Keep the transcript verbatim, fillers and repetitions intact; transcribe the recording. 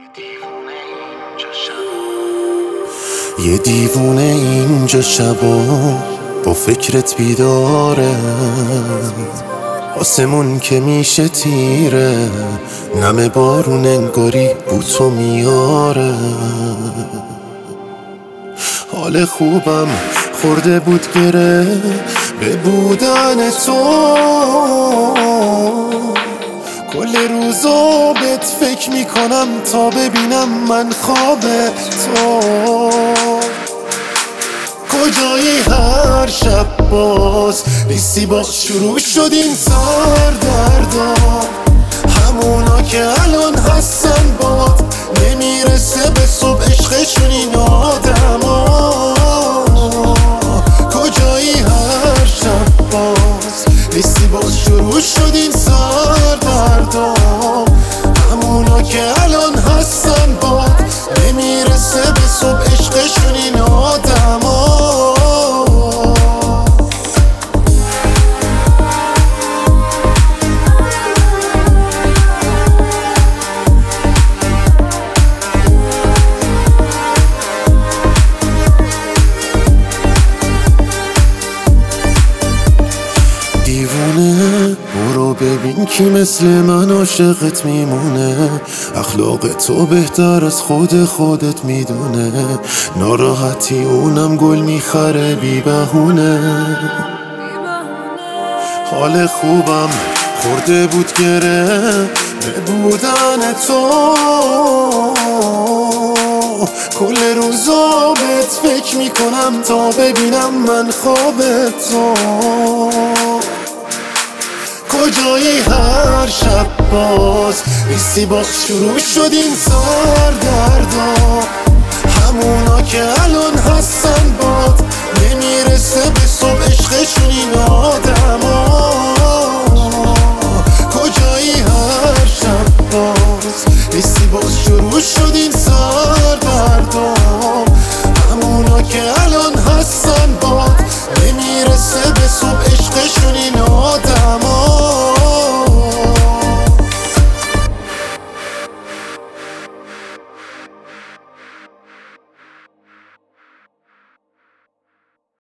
یه دیوونه اینجا شبا با فکرت بیداره، آسمون که میشه تیره، نم بارون انگاری بوتو میاره. حال خوبم خورده بود گره به بودن تو، کل روزا بهت فکر میکنم تا ببینم من خواب تو کجایی. هر شب باز لیستی باز شروع شد این سر دردا، همونا که الان هستن باد نمیرسه به صبح عشقشون این آدما. کجایی هر شب باز لیستی باز شروع شد این سر دردا، همونا که الان هستن باد نمیرسه به صبح عشقشون این آدما. دیوونه برو ببین کی مثل من عاشقت میمونه، اخلاق تو بهتر از خود خودت میدونه، ناراحتی اونم گل میخره بی بهونه. حال خوبم خورده بود گره به بودن تو، کل روزا بهت فکر میکنم تا ببینم من خواب تو کجایی. هر شب باز لیستی باز شروع شد این سر دردا، همونا که الان هستن باد نمیرسه به صبح عشقشون این آدما. کجایی هر شب باز لیستی باز شروع شد این